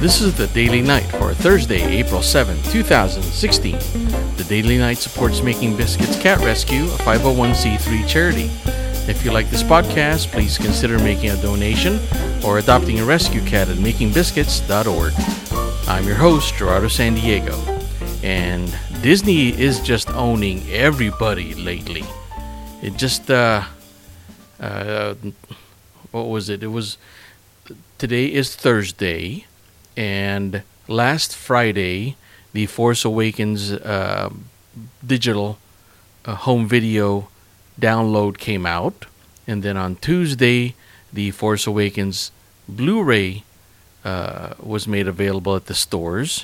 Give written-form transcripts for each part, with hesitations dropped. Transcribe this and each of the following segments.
This is the Daily Night for Thursday, April 7, 2016. The Daily Night supports Making Biscuits Cat Rescue, a 501c3 charity. If you like this podcast, please consider making a donation or adopting a rescue cat at makingbiscuits.org. I'm your host, Gerardo San Diego, and Disney is just owning everybody lately. It just, what was it? Today is Thursday, and last Friday, The Force Awakens digital home video download came out, and then on Tuesday, The Force Awakens Blu-ray was made available at the stores.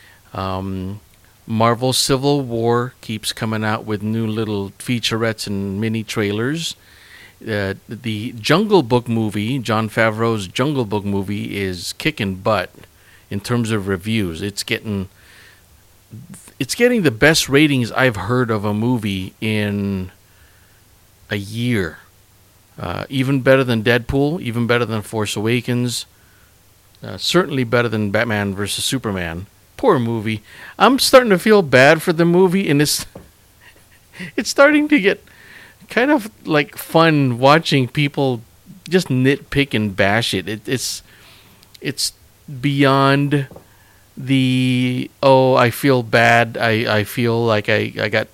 Marvel Civil War keeps coming out with new little featurettes and mini trailers. The Jungle Book movie, Jon Favreau's Jungle Book movie, is kicking butt in terms of reviews. It's getting the best ratings I've heard of a movie in a year. Even better than Deadpool, even better than Force Awakens, certainly better than Batman vs. Superman. Poor movie. I'm starting to feel bad for the movie, and it's starting to get kind of like fun watching people just nitpick and bash it. It's beyond the I feel bad. I feel like I got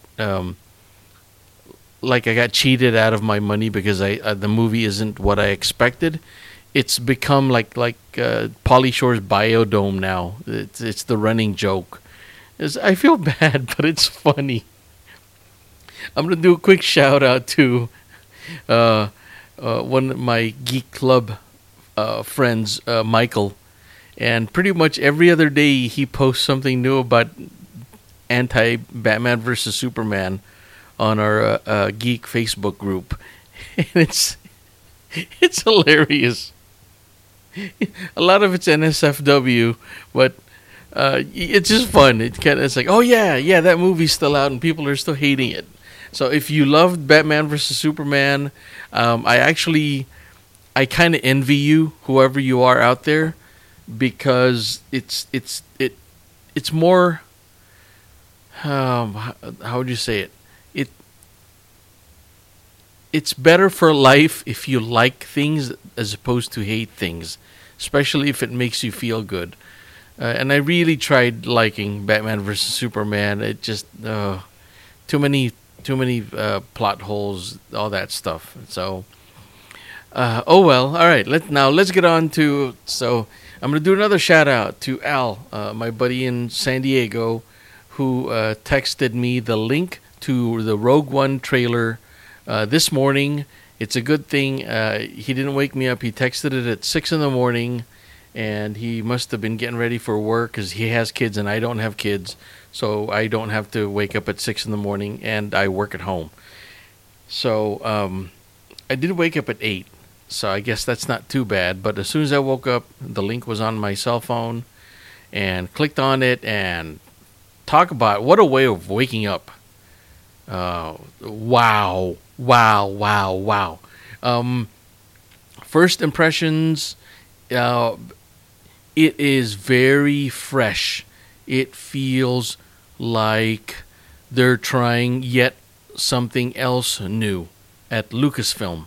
cheated out of my money because the movie isn't what I expected. It's become like Pauly Shore's Biodome now. It's the running joke. I feel bad, but it's funny. I'm going to do a quick shout out to one of my Geek Club friends, Michael. And pretty much every other day he posts something new about anti-Batman vs. Superman on our Geek Facebook group. And it's hilarious. A lot of it's NSFW, but it's just fun. It's like, oh yeah, that movie's still out and people are still hating it. So if you loved Batman vs. Superman, I kind of envy you, whoever you are out there, because it's more, how would you say it? It's better for life if you like things as opposed to hate things, especially if it makes you feel good. And I really tried liking Batman vs. Superman. It just too many plot holes, all that stuff. So, oh well. All right. Let's get on to. So I'm gonna do another shout out to Al, my buddy in San Diego, who texted me the link to the Rogue One trailer this morning. It's a good thing he didn't wake me up. He texted it at 6 a.m, and he must have been getting ready for work because he has kids and I don't have kids, so I don't have to wake up at 6 a.m, and I work at home. So I did wake up at 8, so I guess that's not too bad. But as soon as I woke up, the link was on my cell phone, and clicked on it, and talk about what a way of waking up. Wow. First impressions, it is very fresh. It feels like they're trying yet something else new at Lucasfilm.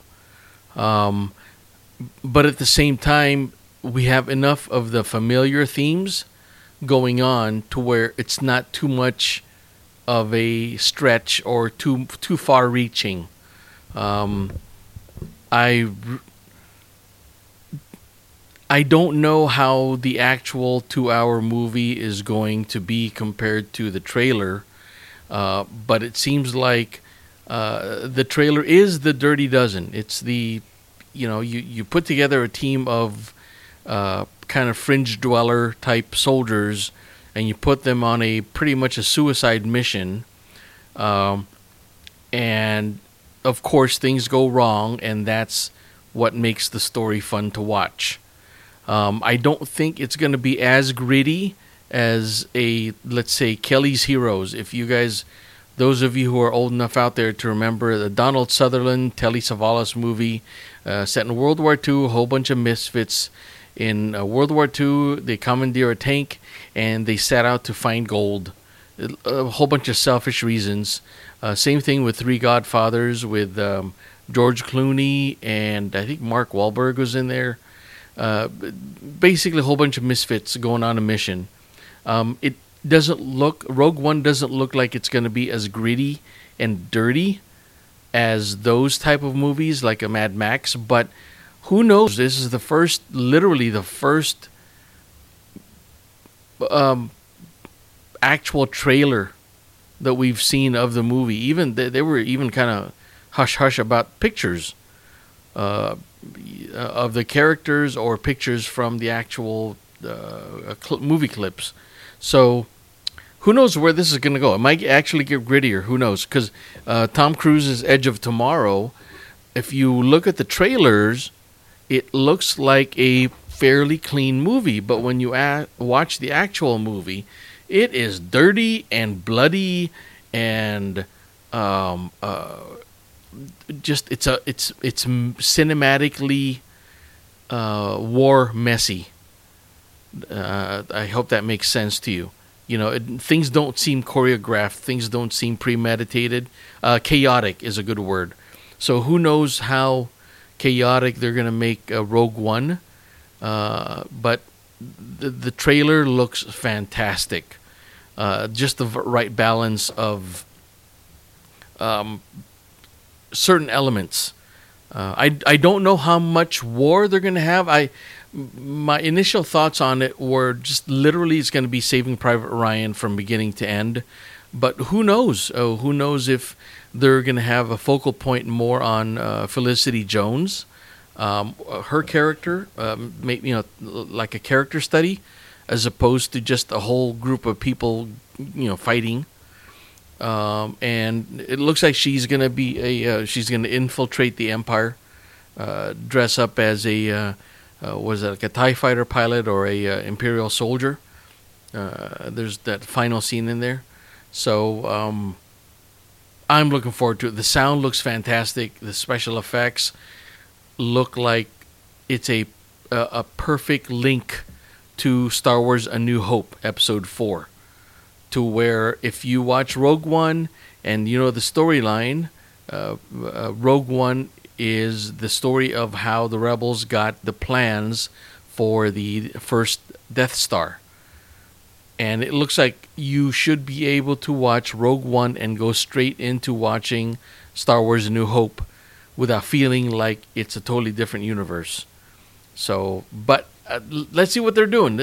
But at the same time, we have enough of the familiar themes going on to where it's not too much of a stretch or too far reaching. I don't know how the actual 2-hour movie is going to be compared to the trailer, but it seems like the trailer is the Dirty Dozen. It's the, you put together a team of kind of fringe dweller type soldiers, and you put them on pretty much a suicide mission, and of course things go wrong, and that's what makes the story fun to watch. I don't think it's going to be as gritty as let's say, Kelly's Heroes. If you guys, those of you who are old enough out there to remember the Donald Sutherland, Telly Savalas movie set in World War II, a whole bunch of misfits In World War II, they commandeer a tank and they set out to find gold. A whole bunch of selfish reasons. Same thing with Three Godfathers with George Clooney and I think Mark Wahlberg was in there. Basically, a whole bunch of misfits going on a mission. It doesn't look Rogue One doesn't look like it's going to be as gritty and dirty as those type of movies like a Mad Max, but who knows? This is literally the first actual trailer that we've seen of the movie. Even they were even kind of hush hush about pictures of the characters or pictures from the actual movie clips. So who knows where this is going to go? It might actually get grittier. Who knows? Because Tom Cruise's Edge of Tomorrow, if you look at the trailers, it looks like a fairly clean movie. But when you watch the actual movie, it is dirty and bloody and just it's cinematically war messy. I hope that makes sense to you. You know, things don't seem choreographed. Things don't seem premeditated. Chaotic is a good word. So who knows how chaotic they're going to make Rogue One. But the trailer looks fantastic. Just the right balance of certain elements. I don't know how much war they're going to have. My initial thoughts on it were just literally it's going to be Saving Private Ryan from beginning to end. But who knows? Who knows if they're going to have a focal point more on Felicity Jones, her character, like a character study, as opposed to just a whole group of people, fighting. And it looks like she's going to be she's going to infiltrate the Empire, dress up as was it like a TIE fighter pilot or a Imperial soldier? There's that final scene in there. So I'm looking forward to it. The sound looks fantastic. The special effects look like it's a perfect link to Star Wars A New Hope Episode 4. To where if you watch Rogue One and you know the storyline, Rogue One is the story of how the rebels got the plans for the first Death Star. And it looks like you should be able to watch Rogue One and go straight into watching Star Wars A New Hope without feeling like it's a totally different universe. So, but let's see what they're doing.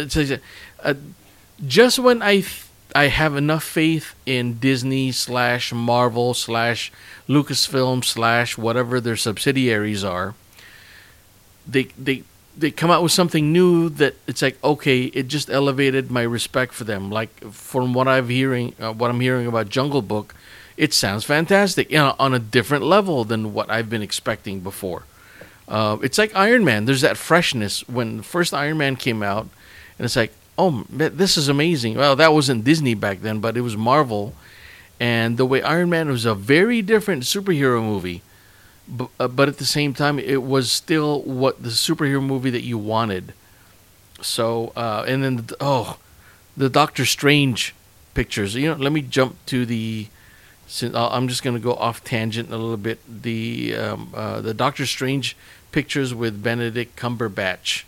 Just when I have enough faith in Disney / Marvel / Lucasfilm / whatever their subsidiaries are, they come out with something new that it's like, okay, it just elevated my respect for them. Like from what I'm hearing about Jungle Book, it sounds fantastic, on a different level than what I've been expecting before. It's like Iron Man. There's that freshness when the first Iron Man came out, and it's like, oh, this is amazing. Well, that wasn't Disney back then, but it was Marvel. And the way Iron Man was a very different superhero movie. But at the same time, it was still what the superhero movie that you wanted. So, and then, the Doctor Strange pictures. Let me jump to I'm just going to go off tangent a little bit. The Doctor Strange pictures with Benedict Cumberbatch.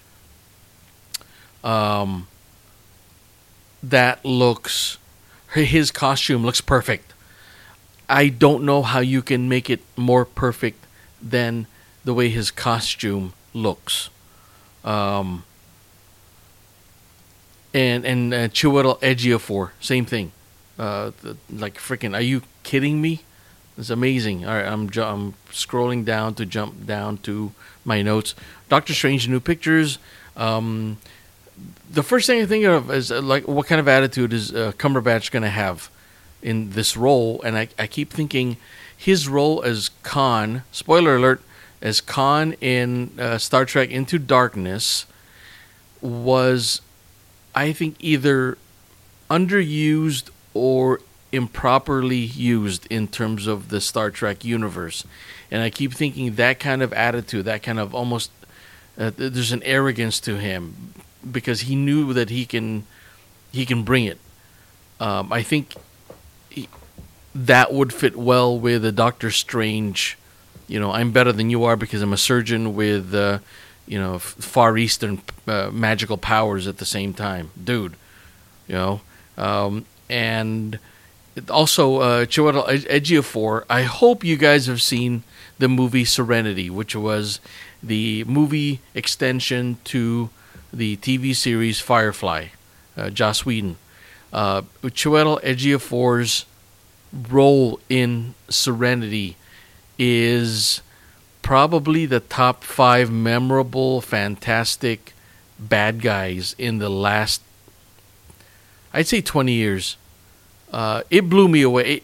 His costume looks perfect. I don't know how you can make it more perfect than the way his costume looks. And Chiwetel Ejiofor, same thing. Like freaking, are you kidding me? It's amazing. All right, I'm scrolling down to jump down to my notes. Doctor Strange new pictures. The first thing I think of is like, what kind of attitude is Cumberbatch going to have in this role? And I keep thinking his role as Khan, spoiler alert, as Khan in Star Trek Into Darkness was, I think, either underused or improperly used in terms of the Star Trek universe. And I keep thinking that kind of attitude, that kind of almost there's an arrogance to him because he knew that he can bring it. I think he, that would fit well with a Doctor Strange. I'm better than you are because I'm a surgeon with Far Eastern magical powers at the same time, dude. And also Chiwetel Ejiofor. I hope you guys have seen the movie Serenity, which was the movie extension to the TV series Firefly. Joss Whedon. Chiwetel Ejiofor's role in Serenity is probably the top 5 memorable, fantastic bad guys in the last, I'd say, 20 years. It blew me away.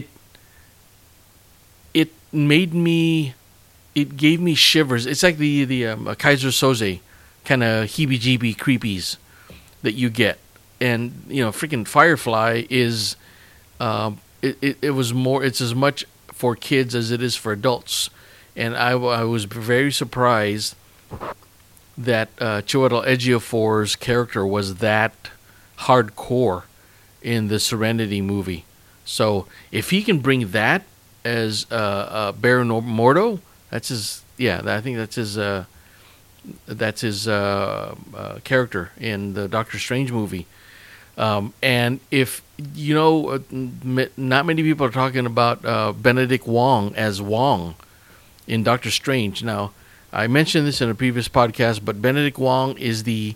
It made me. It gave me shivers. It's like the Kaiser Soze kind of heebie-jeebie creepies that you get. And freaking Firefly is. It was more. It's as much for kids as it is for adults. And I was very surprised that Chiwetel Ejiofor's character was that hardcore in the Serenity movie. So if he can bring that as Baron Mordo, that's his. Yeah, I think that's his. That's his character in the Doctor Strange movie. And if not many people are talking about Benedict Wong as Wong in Doctor Strange. Now, I mentioned this in a previous podcast, but Benedict Wong is the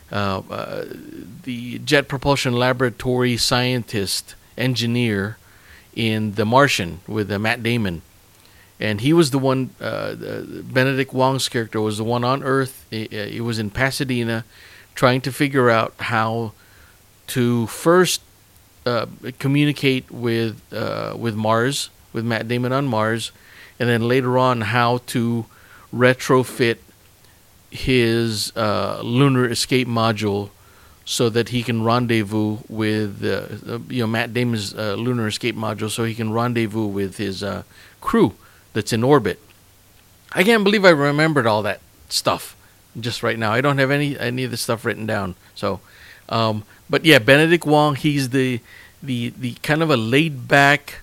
Jet Propulsion Laboratory scientist engineer in The Martian with Matt Damon, and he was the one. Benedict Wong's character was the one on Earth. He was in Pasadena, trying to figure out how to first communicate with Mars, with Matt Damon on Mars, and then later on how to retrofit his lunar escape module so that he can rendezvous with Matt Damon's lunar escape module, so he can rendezvous with his crew that's in orbit. I can't believe I remembered all that stuff just right now. I don't have any of this stuff written down. So, but yeah, Benedict Wong, he's the kind of a laid back.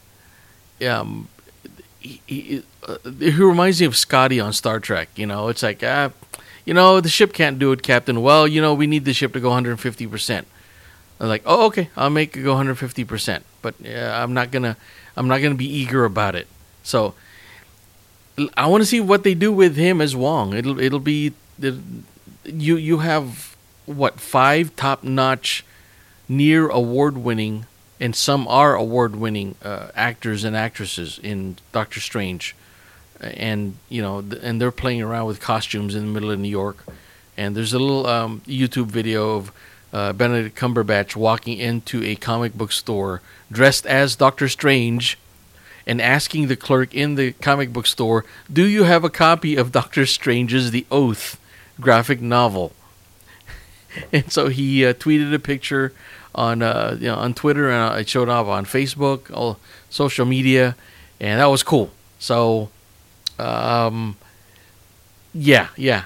He reminds me of Scotty on Star Trek. It's like the ship can't do it, Captain. Well, we need the ship to go 150%. I'm like, oh, okay, I'll make it go 150%, but I'm not gonna be eager about it. So I want to see what they do with him as Wong. It'll be you have what 5 top-notch, near award-winning, and some are award-winning actors and actresses in Doctor Strange. And and they're playing around with costumes in the middle of New York. And there's a little YouTube video of Benedict Cumberbatch walking into a comic book store dressed as Doctor Strange and asking the clerk in the comic book store, "Do you have a copy of Doctor Strange's The Oath graphic novel?" And so he tweeted a picture on on Twitter, and it showed up on Facebook, all social media, and that was cool. So. Yeah.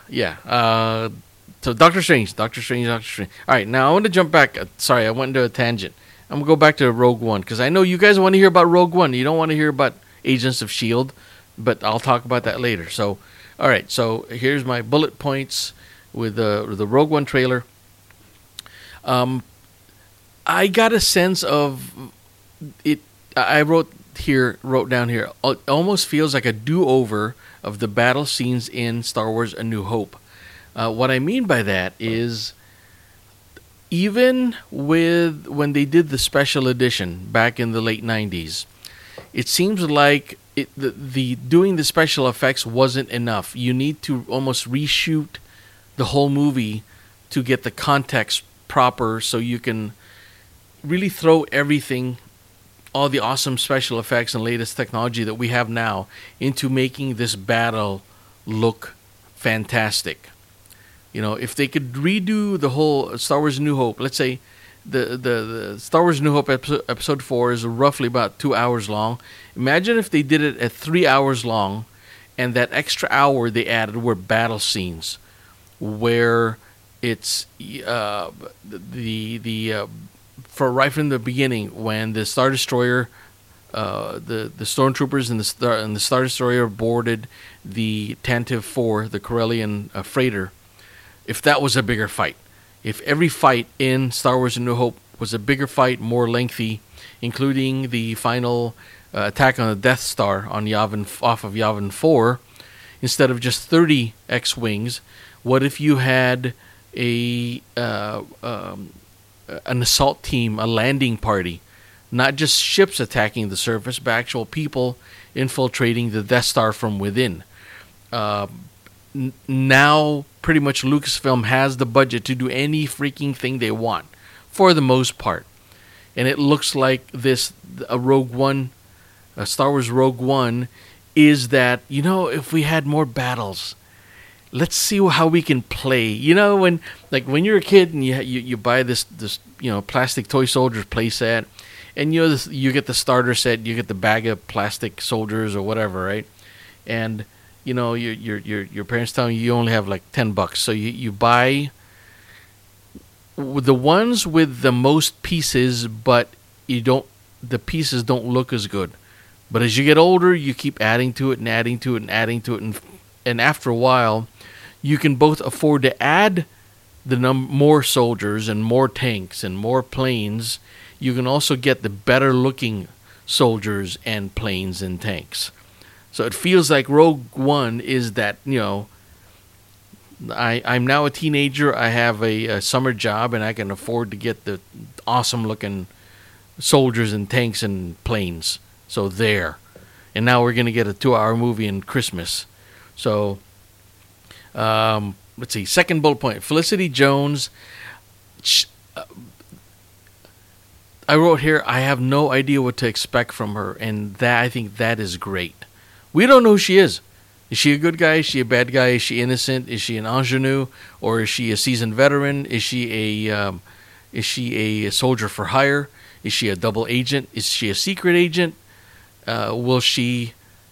So Doctor Strange. All right, now I want to jump back. Sorry, I went into a tangent. I'm gonna go back to Rogue One because I know you guys want to hear about Rogue One. You don't want to hear about Agents of S.H.I.E.L.D., but I'll talk about that later. So, all right. So here's my bullet points with the Rogue One trailer. I got a sense of it. I wrote down here, it almost feels like a do-over of the battle scenes in Star Wars A New Hope. What I mean by that is, even when they did the special edition back in the late 90s, it seems like doing the special effects wasn't enough. You need to almost reshoot the whole movie to get the context proper, so you can really throw everything, all the awesome special effects and latest technology that we have now, into making this battle look fantastic. If they could redo the whole Star Wars New Hope, let's say the Star Wars New Hope episode 4 is roughly about 2 hours long. Imagine if they did it at 3 hours long, and that extra hour they added were battle scenes. where it's the for right from the beginning when the Star Destroyer, the stormtroopers and the Star Destroyer boarded the Tantive 4, the Corellian freighter. If that was a bigger fight, if every fight in Star Wars: A New Hope was a bigger fight, more lengthy, including the final attack on the Death Star on Yavin off of Yavin 4, instead of just 30 X-wings, what if you had a an assault team, a landing party, not just ships attacking the surface, but actual people infiltrating the Death Star from within? Now, pretty much Lucasfilm has the budget to do any freaking thing they want, for the most part. And it looks like this, a Rogue One, a Star Wars Rogue One, is that, if we had more battles, let's see how we can play. When you're a kid and you buy this plastic toy soldiers play set, and you get the starter set, you get the bag of plastic soldiers or whatever, right? And your parents telling you only have like $10, so you buy the ones with the most pieces, but the pieces don't look as good. But as you get older, you keep adding to it and adding to it and adding to it, and after a while, you can both afford to add more soldiers and more tanks and more planes. You can also get the better looking soldiers and planes and tanks. So it feels like Rogue One is that, I'm now a teenager, I have a summer job, and I can afford to get the awesome looking soldiers and tanks and planes. So there. And now we're going to get a 2-hour movie in Christmas. So, let's see. Second bullet point. Felicity Jones. I wrote here, I have no idea what to expect from her. And I think that is great. We don't know who she is. Is she a good guy? Is she a bad guy? Is she innocent? Is she an ingenue? Or is she a seasoned veteran? Is she a soldier for hire? Is she a double agent? Is she a secret agent? Will she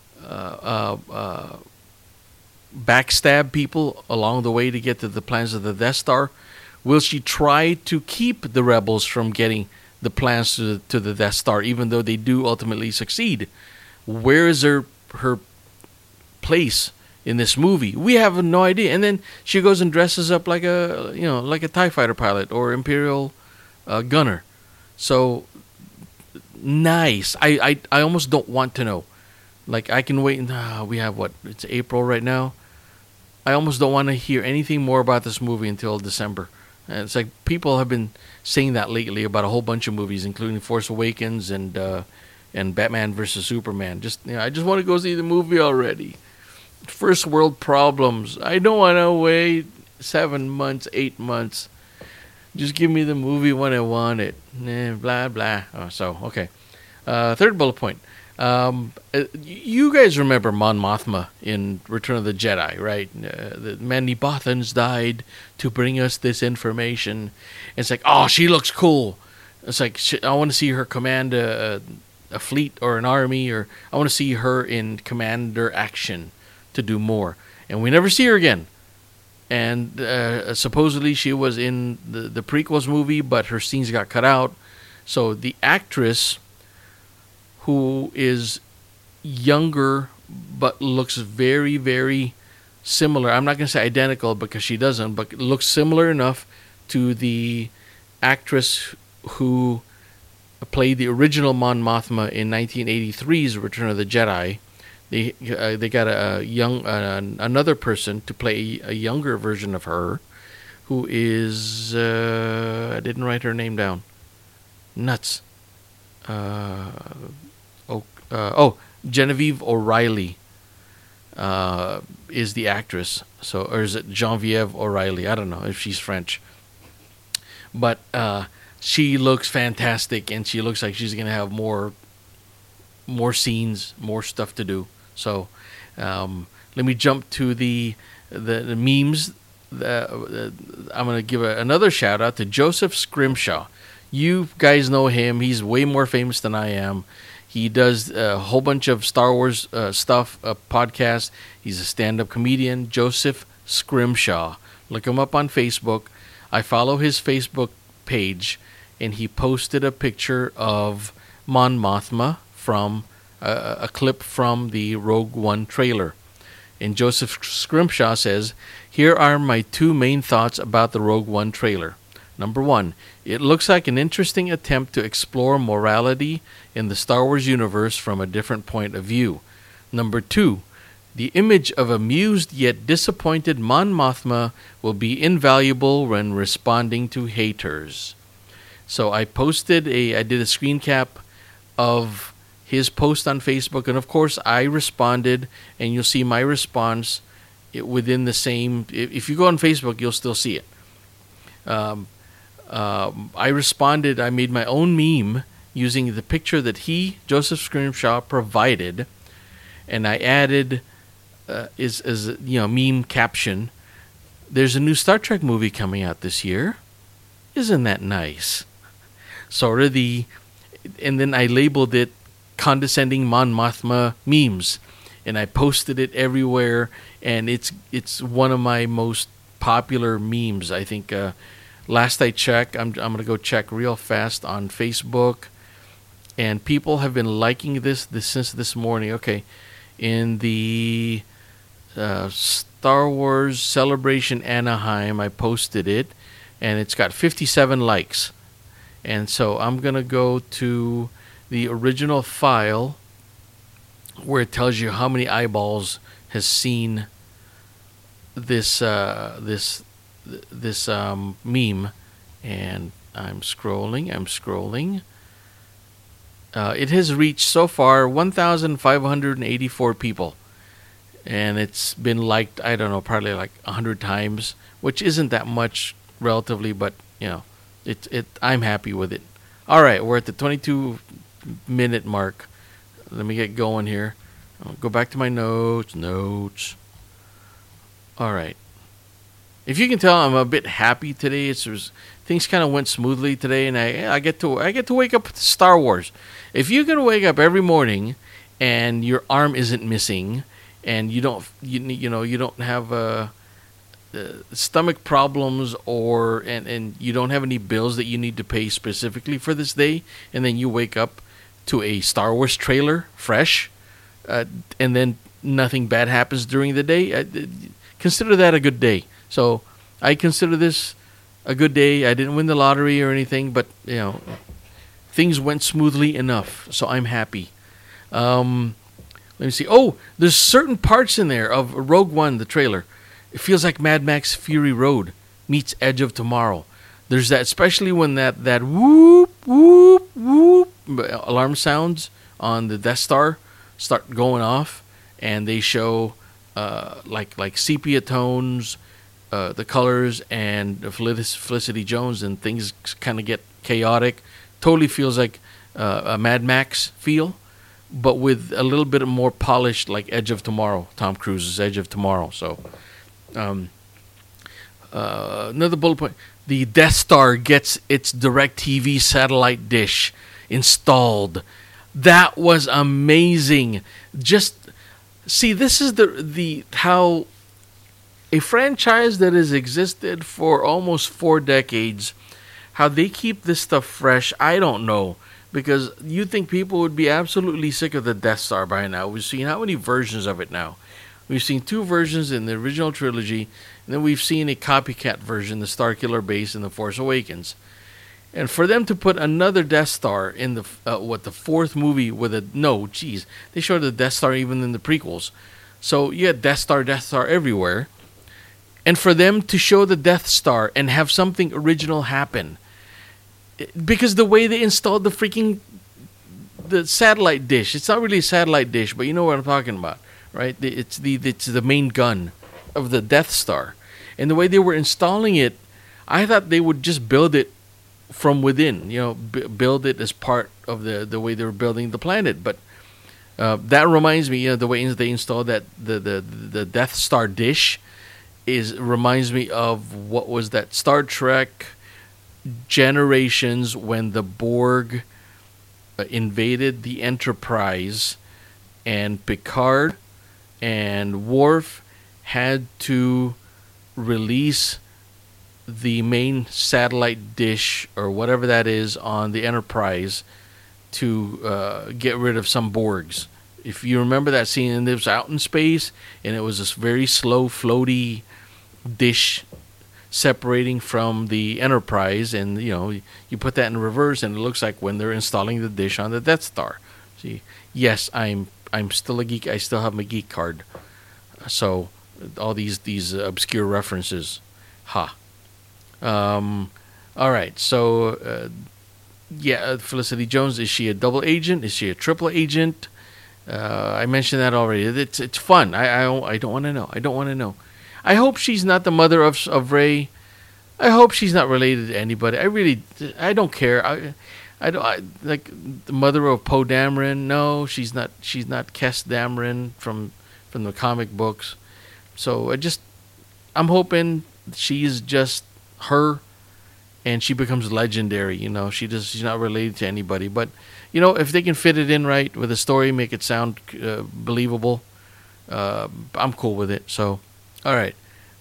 backstab people along the way to get to the plans of the Death Star? Will she try to keep the rebels from getting the plans to the Death Star, even though they do ultimately succeed? Where is her place in this movie? We have no idea. And then she goes and dresses up like a TIE fighter pilot or Imperial gunner. So nice. I almost don't want to know. Like, I can wait. We have it's April right now. I almost don't want to hear anything more about this movie until December. And it's like people have been saying that lately about a whole bunch of movies, including Force Awakens and Batman vs Superman. I just want to go see the movie already. First world problems. I don't want to wait 7 months, 8 months. Just give me the movie when I want it. Blah, blah. Okay. Third bullet point. You guys remember Mon Mothma in Return of the Jedi, right? The many Bothans died to bring us this information. It's like, oh, she looks cool. It's like, I want to see her command a fleet or an army, or I want to see her in commander action to do more. And we never see her again. And supposedly she was in the prequels movie, but her scenes got cut out. So the actress, who is younger but looks very, very similar. I'm not going to say identical because she doesn't, but looks similar enough to the actress who played the original Mon Mothma in 1983's Return of the Jedi. They got another person to play a younger version of her, who is I didn't write her name down. Nuts. Genevieve O'Reilly is the actress. Or is it Genevieve O'Reilly? I don't know if she's French. But she looks fantastic, and she looks like she's going to have more scenes, more stuff to do. So let me jump to the memes. I'm going to give another shout out to Joseph Scrimshaw. You guys know him. He's way more famous than I am. He does a whole bunch of Star Wars stuff, podcasts. He's a stand-up comedian. Joseph Scrimshaw. Look him up on Facebook. I follow his Facebook page, and he posted a picture of Mon Mothma from a clip from the Rogue One trailer. And Joseph Scrimshaw says, "Here are my two main thoughts about the Rogue One trailer. Number one, it looks like an interesting attempt to explore morality in the Star Wars universe from a different point of view. Number two, the image of amused yet disappointed Mon Mothma will be invaluable when responding to haters." So I did a screen cap of his post on Facebook, and of course I responded, and you'll see my response within the same. If you go on Facebook, you'll still see it. I responded. I made my own meme using the picture that Joseph Scrimshaw, provided, and I added meme caption. There's a new Star Trek movie coming out this year. Isn't that nice? And then I labeled it condescending Mon Mothma memes, and I posted it everywhere, and it's one of my most popular memes. I think last I checked, I'm going to go check real fast on Facebook, and people have been liking this since this morning. Okay, in the Star Wars Celebration Anaheim, I posted it, and it's got 57 likes. And so I'm going to go to the original file where it tells you how many eyeballs has seen this meme, and I'm scrolling. It has reached so far 1,584 people, and it's been liked, I don't know, probably like 100 times, which isn't that much relatively, but I'm happy with it. All right, we're at the 22-minute mark. Let me get going here. I'll go back to my notes. All right. If you can tell, I'm a bit happy today. Things kind of went smoothly today, and I get to wake up with Star Wars. If you can wake up every morning and your arm isn't missing, and you don't have stomach problems and you don't have any bills that you need to pay specifically for this day, and then you wake up to a Star Wars trailer fresh, and then nothing bad happens during the day, consider that a good day. So I consider this a good day. I didn't win the lottery or anything, but things went smoothly enough, so I'm happy. Let me see. Oh, there's certain parts in there of Rogue One, the trailer. It feels like Mad Max Fury Road meets Edge of Tomorrow. There's that, especially when that whoop, whoop, whoop alarm sounds on the Death Star start going off, and they show like sepia tones, the colors, and Felicity Jones, and things kind of get chaotic. Totally feels like a Mad Max feel, but with a little bit more polished, like Edge of Tomorrow, Tom Cruise's Edge of Tomorrow. So another bullet point: the Death Star gets its DirecTV satellite dish installed. That was amazing. Just see, this is the how a franchise that has existed for almost 4 decades, how they keep this stuff fresh, I don't know. Because you'd think people would be absolutely sick of the Death Star by now. We've seen how many versions of it now? We've seen 2 versions in the original trilogy, and then we've seen a copycat version, the Starkiller Base in The Force Awakens. And for them to put another Death Star in the 4th movie they showed the Death Star even in the prequels. So you had Death Star everywhere. And for them to show the Death Star and have something original happen, because the way they installed the satellite dish, it's not really a satellite dish, but you know what I'm talking about, right? It's the main gun of the Death Star, and the way they were installing it, I thought they would just build it from within, build it as part of the way they were building the planet. But that reminds me, the way they installed that the Death Star dish reminds me of what was that Star Trek Generations, when the Borg invaded the Enterprise, and Picard and Worf had to release the main satellite dish or whatever that is on the Enterprise to get rid of some Borgs. If you remember that scene, and it was out in space, and it was this very slow, floaty dish separating from the Enterprise, and you put that in reverse, and it looks like when they're installing the dish on the Death Star. See, yes, I'm still a geek. I still have my geek card. So all these obscure references, ha. All right, so Felicity Jones, is she a double agent? Is she a triple agent? I mentioned that already. It's fun. I don't want to know. I don't want to know. I hope she's not the mother of Ray. I hope she's not related to anybody. I don't care. I like the mother of Poe Dameron. No, she's not. She's not Kes Dameron from the comic books. So I'm hoping she's just her, and she becomes legendary. She's not related to anybody. But if they can fit it in right with the story, make it sound believable, I'm cool with it. So, all right.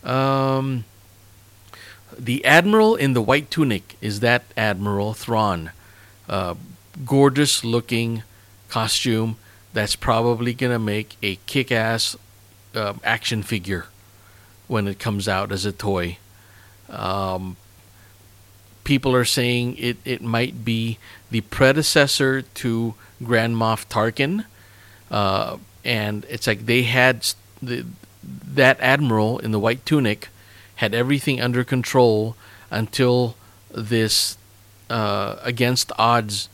The Admiral in the white tunic is that Admiral Thrawn. Gorgeous looking costume that's probably going to make a kick-ass action figure when it comes out as a toy. People are saying it might be the predecessor to Grand Moff Tarkin. And it's like they had that Admiral in the white tunic had everything under control until this against odds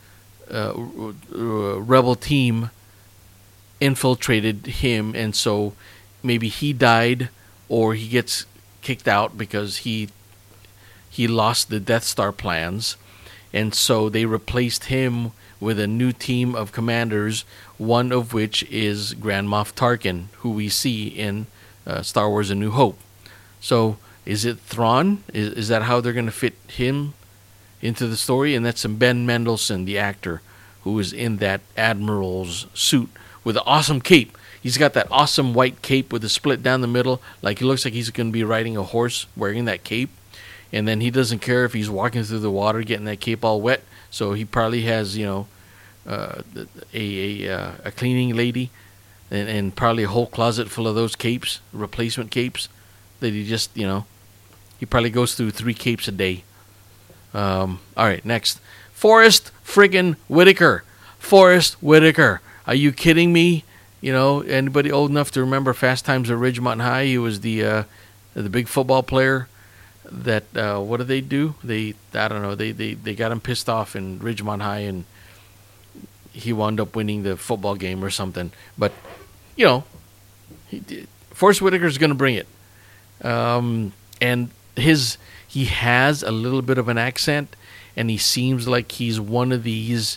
rebel team infiltrated him, and so maybe he died or he gets kicked out because he lost the Death Star plans, and so they replaced him with a new team of commanders, one of which is Grand Moff Tarkin, who we see in Star Wars A New Hope. So is it Thrawn? Is that how they're going to fit him into the story? And that's Ben Mendelsohn, the actor, who is in that Admiral's suit with an awesome cape. He's got that awesome white cape with a split down the middle. Like, he looks like he's going to be riding a horse wearing that cape. And then he doesn't care if he's walking through the water getting that cape all wet. So he probably has, a cleaning lady and probably a whole closet full of those capes, replacement capes, that he just, he probably goes through 3 capes a day. All right, next. Forrest friggin' Whitaker. Forrest Whitaker. Are you kidding me? Anybody old enough to remember Fast Times at Ridgemont High? He was the big football player that, what did they do? I don't know, they got him pissed off in Ridgemont High, and he wound up winning the football game or something. But, Forrest Whitaker's going to bring it. And he has a little bit of an accent, and he seems like he's one of these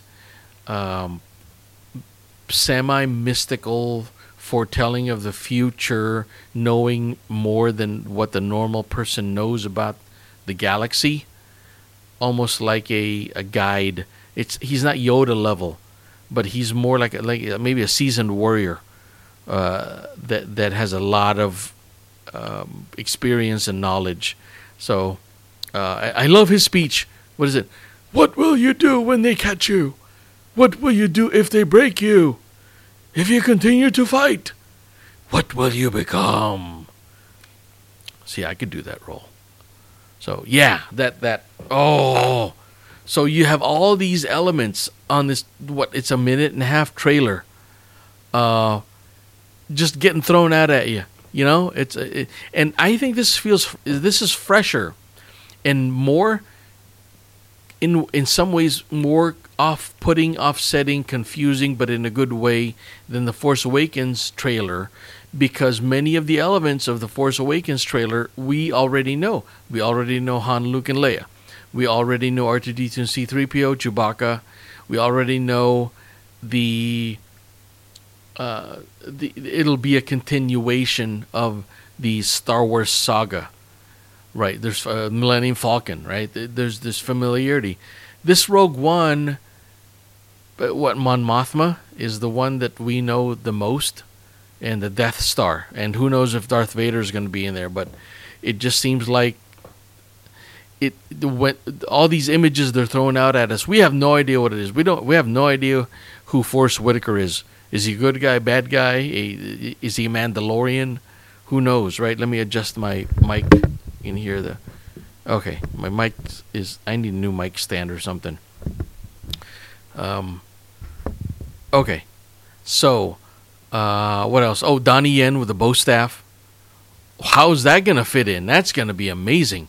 semi-mystical foretelling of the future, knowing more than what the normal person knows about the galaxy, almost like a guide. He's not Yoda level, but he's more like maybe a seasoned warrior that has a lot of experience and knowledge. So I love his speech. What is it? What will you do when they catch you? What will you do if they break you? If you continue to fight, what will you become? See, I could do that role. So yeah, oh. So you have all these elements on this, it's a 1.5-minute trailer, just getting thrown out at you. And I think this is fresher and more, in some ways, more off-putting, offsetting, confusing, but in a good way than the Force Awakens trailer, because many of the elements of the Force Awakens trailer we already know. We already know Han, Luke, and Leia. We already know R2-D2 and C-3PO, Chewbacca. We already know it'll be a continuation of the Star Wars saga, right? There's Millennium Falcon, right? There's this familiarity. This Rogue One, Mon Mothma is the one that we know the most, and the Death Star, and who knows if Darth Vader is going to be in there, but it just seems like when all these images they're throwing out at us, we have no idea what it is. We have no idea who Forrest Whitaker is. Is he a good guy, bad guy? Is he a Mandalorian? Who knows, right? Let me adjust my mic in here. Okay, my mic is. I need a new mic stand or something. Okay, so what else? Oh, Donnie Yen with the bow staff. How's that gonna fit in? That's gonna be amazing.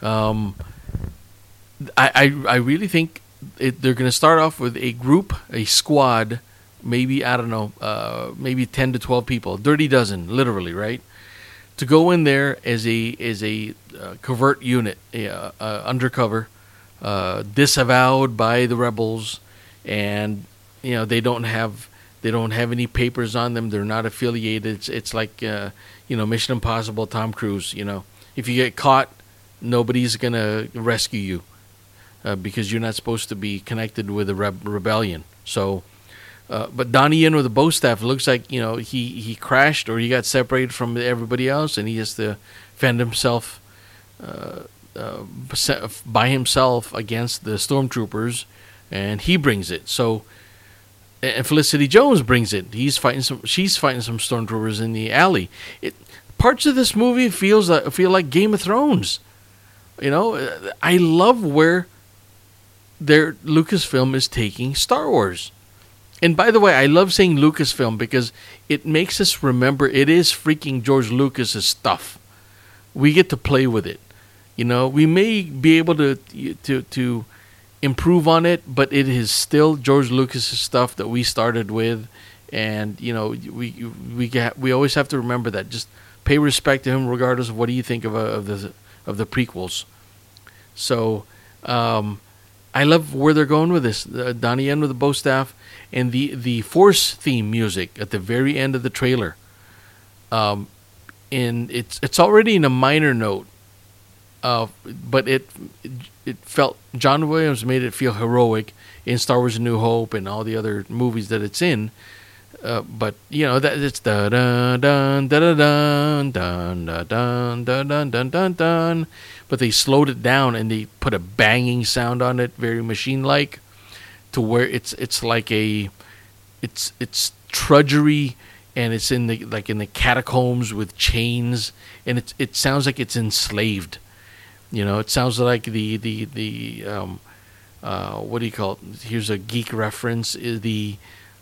I really think they're gonna start off with a group, a squad, maybe I don't know, maybe 10 to 12 people, dirty dozen, literally, right? To go in there as a covert unit, undercover, disavowed by the rebels, and they don't have any papers on them. They're not affiliated. It's like Mission Impossible, Tom Cruise. If you get caught, nobody's gonna rescue you because you're not supposed to be connected with the rebellion. So. But Donnie Yen with the bow staff, it looks like he crashed or he got separated from everybody else, and he has to fend himself by himself against the stormtroopers, and he brings it. So, and Felicity Jones brings it. She's fighting some stormtroopers in the alley. Parts of this movie feel like Game of Thrones. I love where Lucasfilm is taking Star Wars. And by the way, I love saying Lucasfilm because it makes us remember it is freaking George Lucas's stuff. We get to play with it. We may be able to improve on it, but it is still George Lucas's stuff that we started with, and we always have to remember that. Just pay respect to him, regardless of what do you think of the prequels. So. I love where they're going with this. Donnie Yen with the bow staff and the Force theme music at the very end of the trailer. And it's already in a minor note, but it felt John Williams made it feel heroic in Star Wars: A New Hope and all the other movies that it's in. But that it's da da dun da da dun dun da dun dun dun dun dun dun. But they slowed it down and they put a banging sound on it, very machine-like, to where it's like it's trudgery, and it's in the catacombs with chains, and it sounds like it's enslaved. It sounds like the what do you call it? Here's a geek reference: is the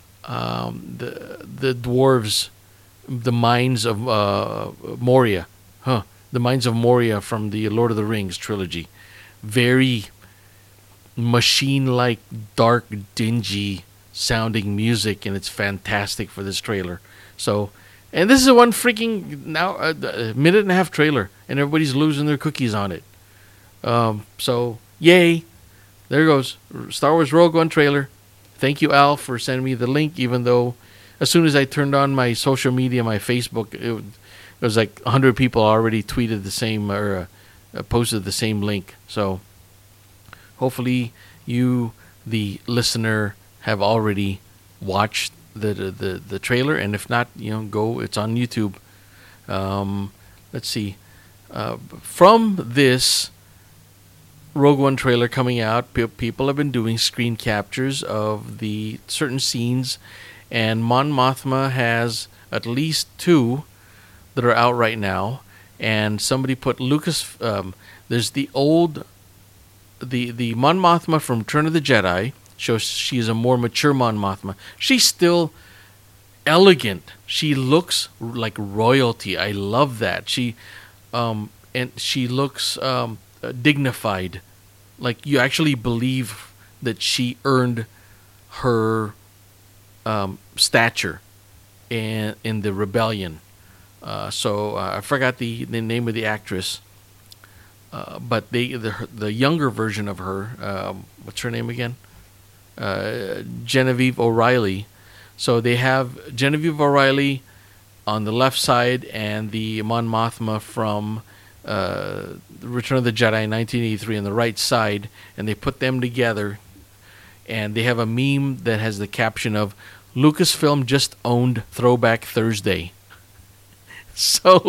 dwarves, the mines of Moria, the Mines of Moria from the Lord of the Rings trilogy. Very machine-like, dark, dingy sounding music, and it's fantastic for this trailer. So, and this is a one freaking a minute and a half trailer, and everybody's losing their cookies on it. So, yay. There goes. Star Wars Rogue One trailer. Thank you, Al, for sending me the link, even though as soon as I turned on my social media, my Facebook, it was like 100 people already tweeted the same or posted the same link. So hopefully you, the listener, have already watched the trailer. And if not, go. It's on YouTube. Let's see. From this Rogue One trailer coming out, people have been doing screen captures of the certain scenes, and Mon Mothma has at least 2 that are out right now. And somebody put there's the Mon Mothma from Return of the Jedi. Shows she is a more mature Mon Mothma. She's still elegant. She looks like royalty. I love that. She looks dignified. Like you actually believe that she earned her stature in the rebellion. So I forgot the name of the actress, but the younger version of her, what's her name again? Genevieve O'Reilly. So they have Genevieve O'Reilly on the left side and the Mon Mothma from Return of the Jedi in 1983 on the right side, and they put them together, and they have a meme that has the caption of Lucasfilm just owned Throwback Thursday. So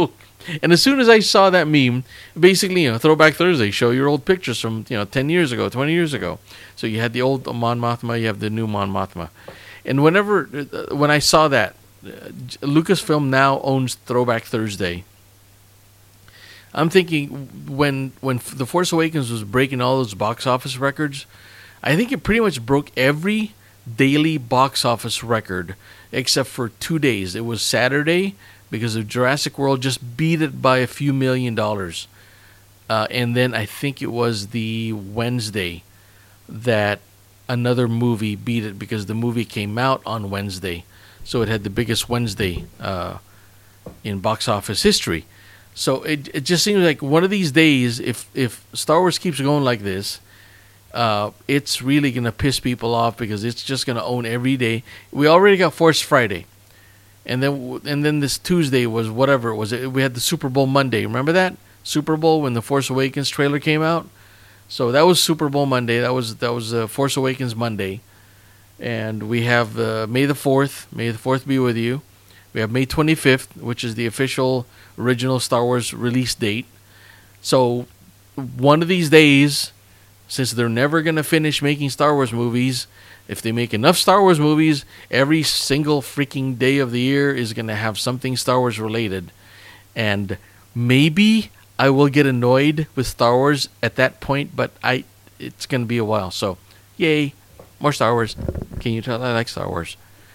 And as soon as I saw that meme, basically, Throwback Thursday, show your old pictures from 10 years ago, 20 years ago. So you had the old Mon Mothma, you have the new Mon Mothma. And when I saw that, Lucasfilm now owns Throwback Thursday. I'm thinking when The Force Awakens was breaking all those box office records, I think it pretty much broke every daily box office record except for 2 days. It was Saturday because of Jurassic World just beat it by a few $1 million. And then I think it was the Wednesday that another movie beat it because the movie came out on Wednesday. So it had the biggest Wednesday in box office history. So it just seems like one of these days, if Star Wars keeps going like this, it's really going to piss people off because it's just going to own every day. We already got Force Friday. And then this Tuesday was whatever it was. We had the Super Bowl Monday. Remember that? Super Bowl when the Force Awakens trailer came out? So that was Super Bowl Monday. That was Force Awakens Monday. And we have May the 4th. May the 4th be with you. We have May 25th, which is the official original Star Wars release date. So one of these days, since they're never going to finish making Star Wars movies, if they make enough Star Wars movies, every single freaking day of the year is going to have something Star Wars related. And maybe I will get annoyed with Star Wars at that point, but it's going to be a while. So, yay, more Star Wars. Can you tell I like Star Wars?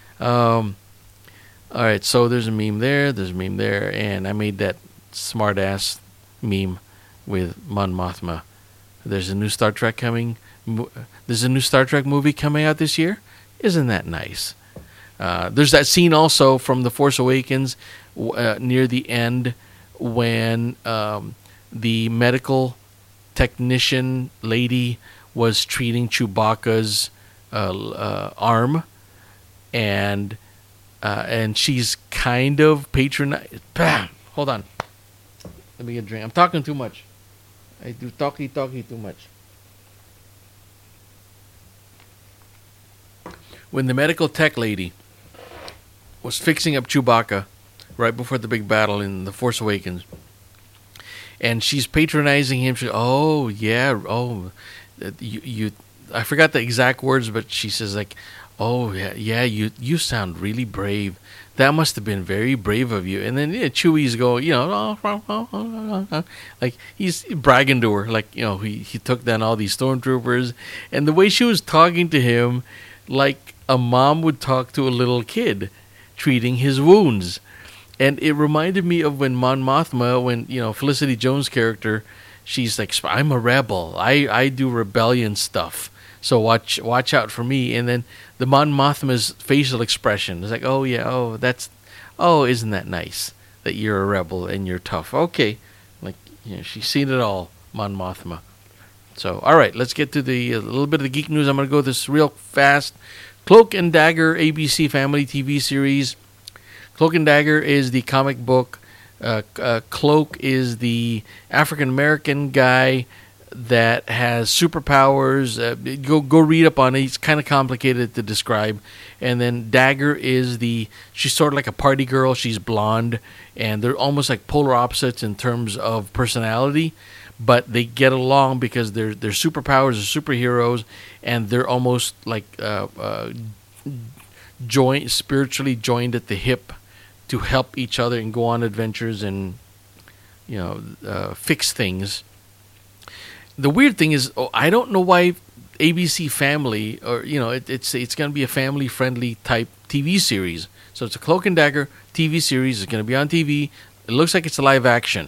All right, so there's a meme there, and I made that smart-ass meme with Mon Mothma. There's a new Star Trek coming. There's a new Star Trek movie coming out this year. Isn't that nice? There's that scene also from The Force Awakens near the end when the medical technician lady was treating Chewbacca's arm, and she's kind of patronizing. Hold on. Let me get a drink. I'm talking too much. I do talky too much. When the medical tech lady was fixing up Chewbacca right before the big battle in The Force Awakens, and she's patronizing him. You I forgot the exact words, but she says like, "Oh yeah, you sound really brave. That must have been very brave of you." And then Chewie's go, like he's bragging to her, like he took down all these stormtroopers, and the way she was talking to him, like a mom would talk to a little kid, treating his wounds, and it reminded me of when Mon Mothma, when Felicity Jones' character, she's like, "I'm a rebel. I do rebellion stuff. So watch out for me." And then the Mon Mothma's facial expression is like, "Oh yeah, isn't that nice that you're a rebel and you're tough?" Okay, like she's seen it all, Mon Mothma. So all right, let's get to a little bit of the geek news. I'm gonna go this real fast. Cloak and Dagger ABC Family TV series. Cloak and Dagger is the comic book. Cloak is the African American guy that has superpowers. Go read up on it. It's kind of complicated to describe. And then Dagger is she's sort of like a party girl. She's blonde, and they're almost like polar opposites in terms of personality, but they get along because their superpowers are superheroes, and they're almost like spiritually joined at the hip to help each other and go on adventures and fix things. The weird thing is, I don't know why ABC Family, or it's going to be a family friendly type TV series. So it's a Cloak and Dagger TV series. It's going to be on TV. It looks like it's a live action.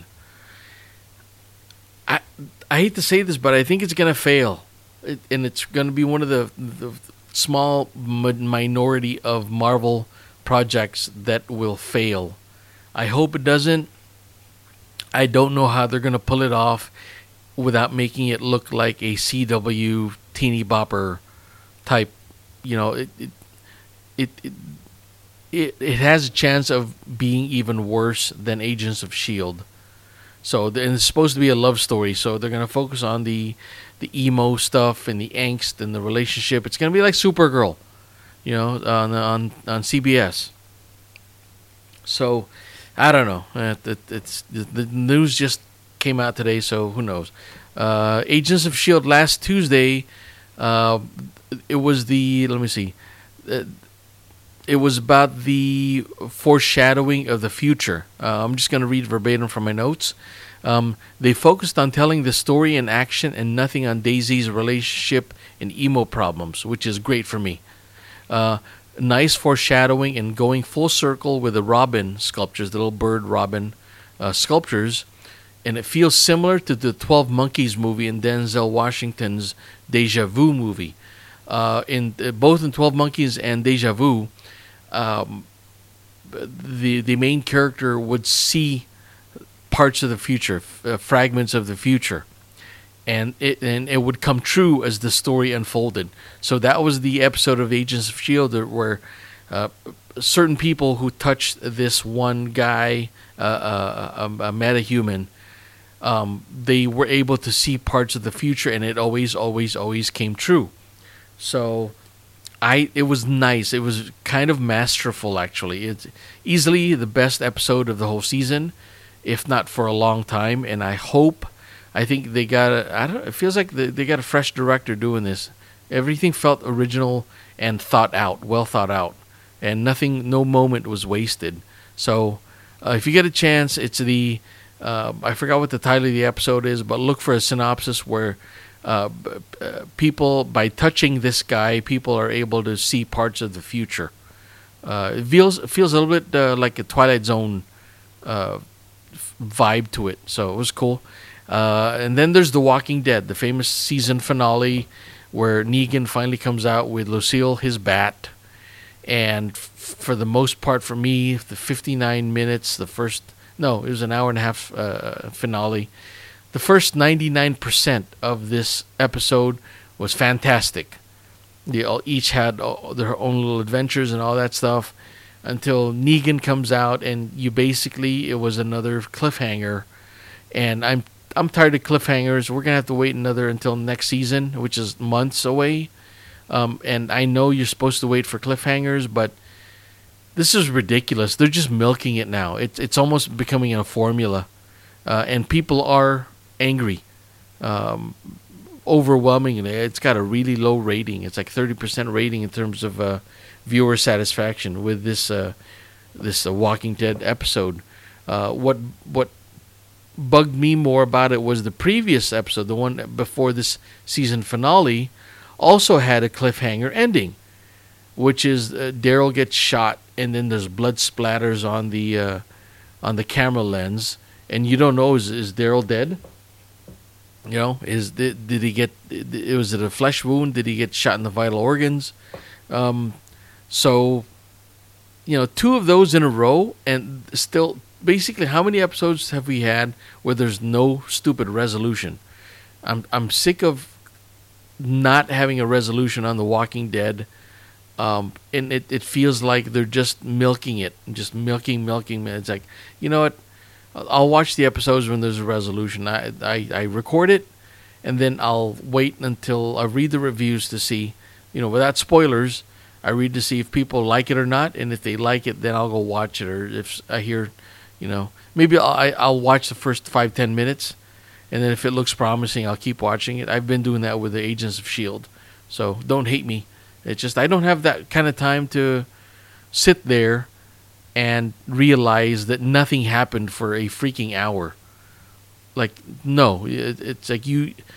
I hate to say this, but I think it's going to fail, and it's going to be one of the small minority of Marvel projects that will fail. I hope it doesn't. I don't know how they're going to pull it off without making it look like a CW teeny bopper type. It has a chance of being even worse than Agents of S.H.I.E.L.D. So, and it's supposed to be a love story, so they're going to focus on the emo stuff and the angst and the relationship. It's going to be like Supergirl, on CBS. So, I don't know. It's the news just came out today, so who knows? Agents of Shield last Tuesday. Uh, it was the let me see. Uh, it was about the foreshadowing of the future. I'm just going to read verbatim from my notes. They focused on telling the story in action and nothing on Daisy's relationship and emo problems, which is great for me. Uh, Nice foreshadowing and going full circle with the robin sculptures, the little bird robin sculptures, and it feels similar to the 12 Monkeys movie and Denzel Washington's Deja Vu movie. In both in 12 Monkeys and Deja Vu, um, the main character would see parts of the future, fragments of the future, and it would come true as the story unfolded. So that was the episode of Agents of Shield where uh, certain people who touched this one guy, a metahuman, they were able to see parts of the future, and it always, always, always came true. So it was nice. It was kind of masterful, actually. It's easily the best episode of the whole season, if not for a long time. And I think they got I don't. It feels like they got a fresh director doing this. Everything felt original and thought out, well thought out, and no moment was wasted. So, if you get a chance, it's the I forgot what the title of the episode is, but look for a synopsis where people, by touching this guy, people are able to see parts of the future. It feels a little bit like a Twilight Zone vibe to it, so it was cool. And then there's The Walking Dead, the famous season finale, where Negan finally comes out with Lucille, his bat. And for the most part, for me, the 59 minutes, it was an hour and a half finale. The first 99% of this episode was fantastic. They all each had their own little adventures and all that stuff until Negan comes out, and it was another cliffhanger. And I'm tired of cliffhangers. We're gonna have to wait until next season, which is months away. And I know you're supposed to wait for cliffhangers, but this is ridiculous. They're just milking it now. It's almost becoming a formula, and people are angry. Overwhelmingly, it's got a really low rating. It's like 30% rating in terms of viewer satisfaction with this Walking Dead episode. What bugged me more about it was the previous episode, the one before this season finale, also had a cliffhanger ending, which is Daryl gets shot, and then there's blood splatters on the camera lens, and you don't know, is Daryl dead? Did he get? Was it a flesh wound? Did he get shot in the vital organs? So, two of those in a row, and still, basically, how many episodes have we had where there's no stupid resolution? I'm sick of not having a resolution on The Walking Dead, and it feels like they're just milking it, just milking. It's like, you know what? I'll watch the episodes when there's a resolution. I record it, and then I'll wait until I read the reviews to see, without spoilers. I read to see if people like it or not, and if they like it, then I'll go watch it. Or if I hear, maybe I'll watch the first 5-10 minutes, and then if it looks promising, I'll keep watching it. I've been doing that with the Agents of Shield, so don't hate me. It's just I don't have that kind of time to sit there and realize that nothing happened for a freaking hour. Like, no, it's like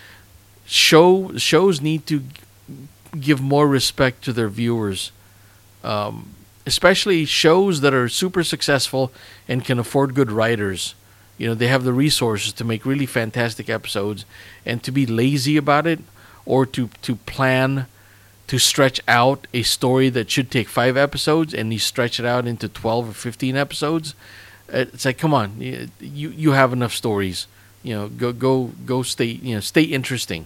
shows need to give more respect to their viewers, especially shows that are super successful and can afford good writers. They have the resources to make really fantastic episodes, and to be lazy about it, or to plan to stretch out a story that should take 5 episodes and you stretch it out into 12 or 15 episodes. It's like, come on, you have enough stories. Go stay interesting.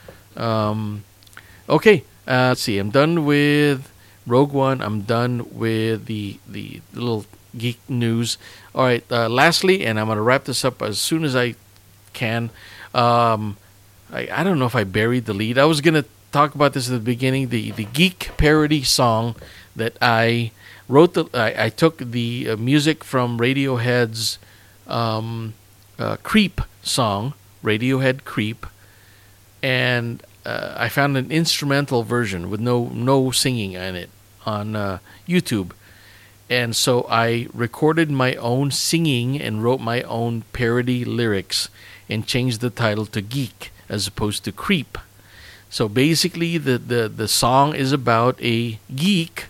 Okay, let's see. I'm done with Rogue One. I'm done with the little geek news. All right, lastly, and I'm going to wrap this up as soon as I can. I don't know if I buried the lead. I was going to talk about this at the beginning. The geek parody song that I wrote. I took the music from Radiohead's "Creep" song, Radiohead "Creep," and I found an instrumental version with no singing in it on YouTube. And so I recorded my own singing and wrote my own parody lyrics and changed the title to Geek as opposed to Creep. So basically, the song is about a geek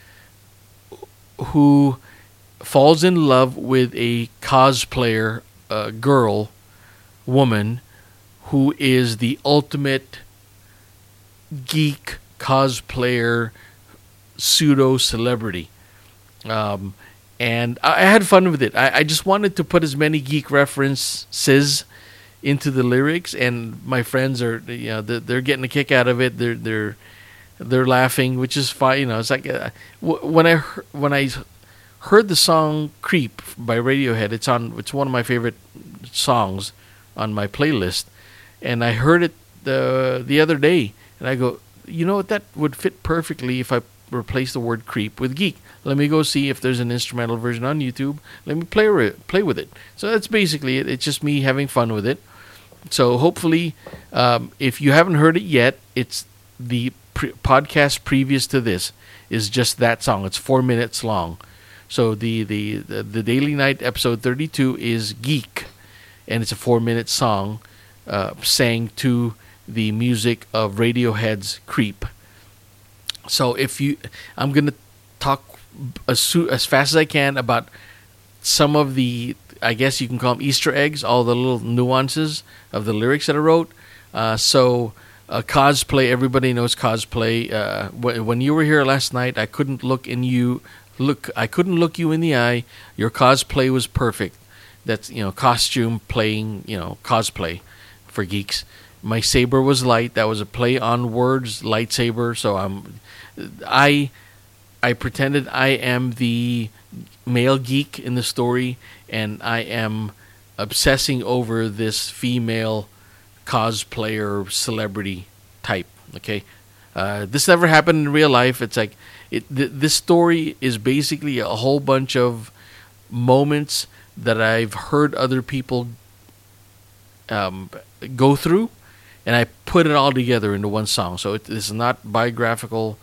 who falls in love with a cosplayer woman, who is the ultimate geek cosplayer pseudo celebrity. And I had fun with it. I just wanted to put as many geek references into the lyrics, and my friends are, they're getting a kick out of it. They're laughing, which is fine. It's like when I heard the song "Creep" by Radiohead. It's one of my favorite songs on my playlist, and I heard it the other day, and I go, you know what, that would fit perfectly if I replace the word "creep" with "geek." Let me go see if there's an instrumental version on YouTube. Let me play with it. So that's basically it. It's just me having fun with it. So hopefully, if you haven't heard it yet, it's the podcast previous to this is just that song. It's 4 minutes long. So the Daily Night episode 32 is Geek, and it's a 4-minute song sang to the music of Radiohead's "Creep." So I'm gonna talk as fast as I can about some of the, I guess you can call them Easter eggs, all the little nuances of the lyrics that I wrote. Cosplay, everybody knows cosplay. When you were here last night, I couldn't look you in the eye. Your cosplay was perfect. That's, costume playing, cosplay for geeks. My saber was light. That was a play on words, lightsaber. So I pretended I am the male geek in the story, and I am obsessing over this female cosplayer celebrity type. Okay, this never happened in real life. It's like this story is basically a whole bunch of moments that I've heard other people go through, and I put it all together into one song. So it is not biographical.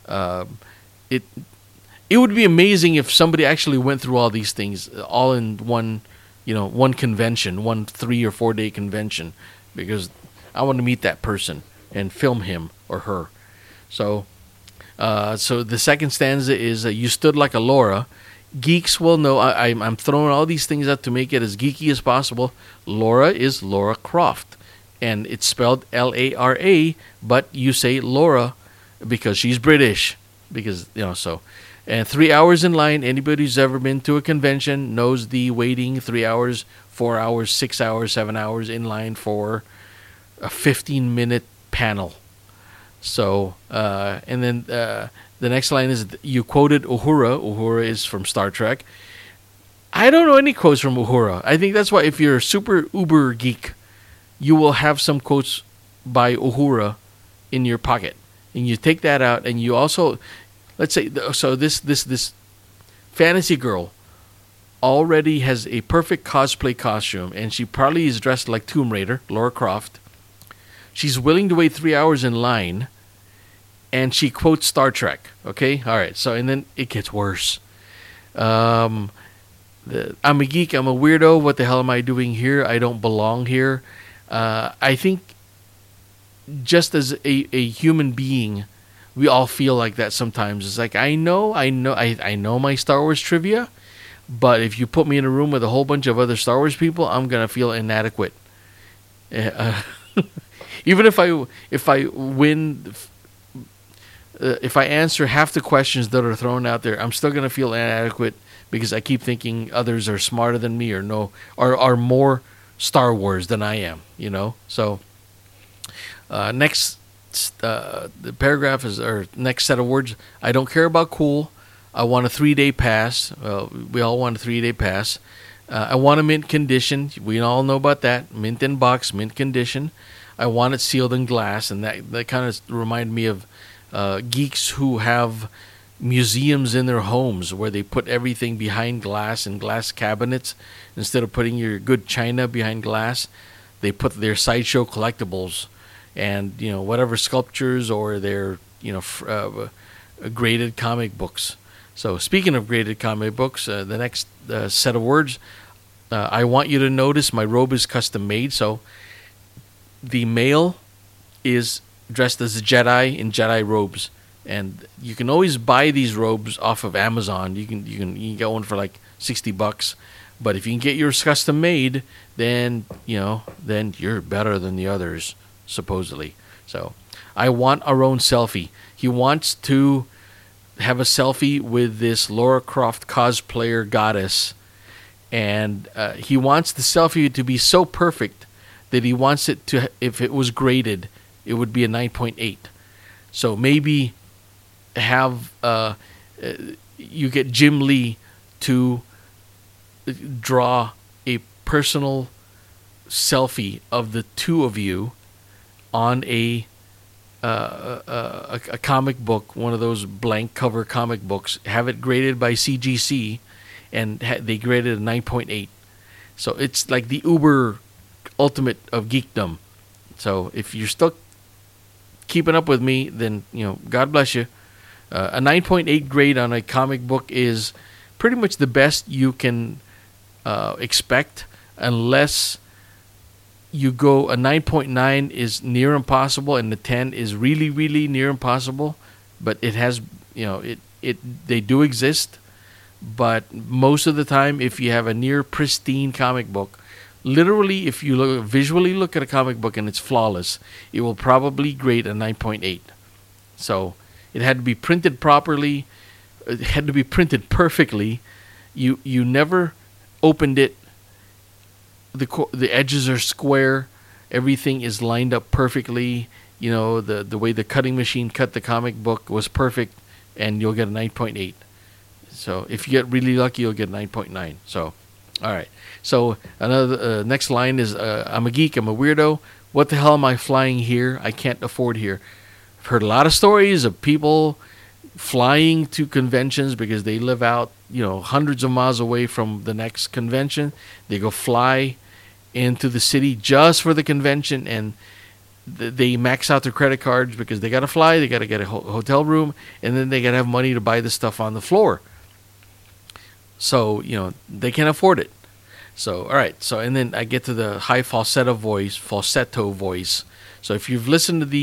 It would be amazing if somebody actually went through all these things all in one convention, one 3 or 4 day convention, because I want to meet that person and film him or her. So the second stanza is "You stood like a Laura." Geeks will know. I'm throwing all these things out to make it as geeky as possible. Laura is Laura Croft, and it's spelled Lara, but you say Laura because she's British. Because so. And 3 hours in line. Anybody who's ever been to a convention knows the waiting: 3 hours, 4 hours, 6 hours, 7 hours in line for a 15-minute panel. So, and then the next line is, you quoted Uhura. Uhura is from Star Trek. I don't know any quotes from Uhura. I think that's why if you're a super uber geek, you will have some quotes by Uhura in your pocket. And you take that out, and you also, let's say, so this fantasy girl already has a perfect cosplay costume, and she probably is dressed like Tomb Raider, Lara Croft. She's willing to wait 3 hours in line, and she quotes Star Trek. Okay, all right. So, and then it gets worse. I'm a geek. I'm a weirdo. What the hell am I doing here? I don't belong here. I think just as a human being, we all feel like that sometimes. It's like, I know my Star Wars trivia, but if you put me in a room with a whole bunch of other Star Wars people, I'm gonna feel inadequate. Even if I win, if I answer half the questions that are thrown out there, I'm still gonna feel inadequate because I keep thinking others are smarter than me or are more Star Wars than I am. So. Next, the paragraph or next set of words. I don't care about cool. I want a 3-day pass. We all want a 3-day pass. I want a mint condition. We all know about that. Mint in box, mint condition. I want it sealed in glass, and that kind of remind me of geeks who have museums in their homes where they put everything behind glass in glass cabinets instead of putting your good china behind glass. They put their sideshow collectibles and whatever sculptures or their graded comic books. So speaking of graded comic books, the next set of words, I want you to notice my robe is custom made. So the male is dressed as a Jedi in Jedi robes, and you can always buy these robes off of Amazon. You can get one for like $60, but if you can get yours custom made, then you're better than the others supposedly. So I want our own selfie. He wants to have a selfie with this Lara Croft cosplayer goddess, and he wants the selfie to be so perfect that he wants it to, if it was graded, it would be a 9.8. So maybe have you get Jim Lee to draw a personal selfie of the two of you on a comic book, one of those blank cover comic books. Have it graded by CGC, and they graded a 9.8. So it's like the Uber ultimate of geekdom. So if you're still keeping up with me, then God bless you. A 9.8 grade on a comic book is pretty much the best you can expect, unless you go a 9.9 is near impossible, and the 10 is really, really near impossible. But it has, they do exist. But most of the time, if you have a near pristine comic book, literally, if you visually look at a comic book and it's flawless, it will probably grade a 9.8. So it had to be printed properly. It had to be printed perfectly. You never opened it. The edges are square. Everything is lined up perfectly. The way the cutting machine cut the comic book was perfect, and you'll get a 9.8. So if you get really lucky, you'll get 9.9. So, all right. So another next line is, I'm a geek, I'm a weirdo. What the hell am I flying here? I can't afford here. I've heard a lot of stories of people flying to conventions because they live out, hundreds of miles away from the next convention. They go fly into the city just for the convention, and they max out their credit cards because they got to fly, they got to get a hotel room, and then they got to have money to buy the stuff on the floor. So, they can't afford it. So, all right. So, and then I get to the high falsetto voice. So, if you've listened to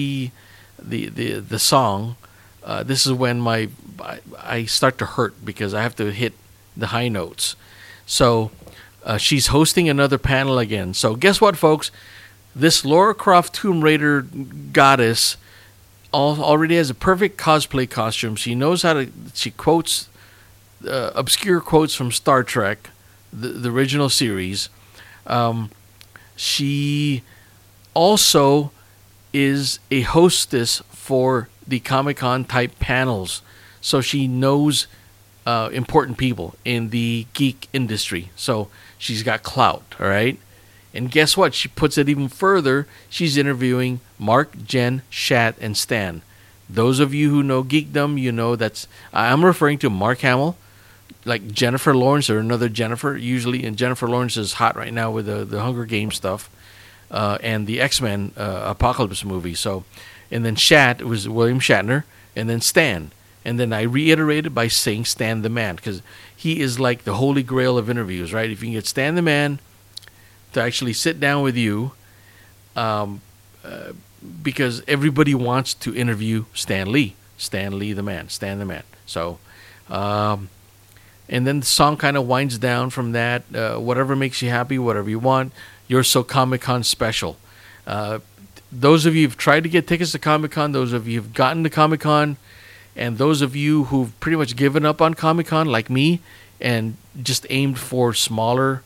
the song, this is when I start to hurt because I have to hit the high notes. So, she's hosting another panel again. So, guess what, folks? This Lara Croft Tomb Raider goddess already has a perfect cosplay costume. She knows how to. She quotes obscure quotes from Star Trek, the original series. She also is a hostess for the Comic-Con type panels, so she knows important people in the geek industry. So she's got clout, all right? And guess what? She puts it even further. She's interviewing Mark, Jen, Shat, and Stan. Those of you who know geekdom, that's I'm referring to Mark Hamill, like Jennifer Lawrence or another Jennifer usually, and Jennifer Lawrence is hot right now with the Hunger Games stuff and the X-Men Apocalypse movie. So, and then Shat was William Shatner, and then Stan, and then I reiterated by saying Stan the Man, because he is like the holy grail of interviews, right? If you can get Stan the Man to actually sit down with you, because everybody wants to interview Stan Lee the Man, Stan the Man. So, and then the song kind of winds down from that. Whatever makes you happy, whatever you want. You're so Comic-Con special. Those of you who've tried to get tickets to Comic-Con, those of you who've gotten to Comic-Con, and those of you who've pretty much given up on Comic-Con, like me, and just aimed for smaller,